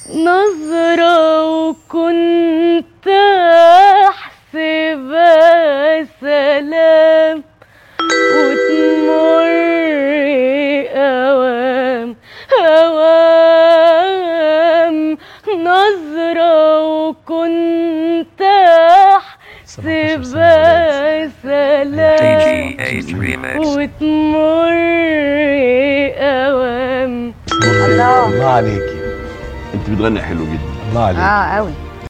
نظرة وكنت أحسبها سلام وتمر أوام أوام. نظرة وكنت أحسبها سلام وتمر أوام. الله عليكي، انت بتغني حلو جدا. الله عليك. قوي.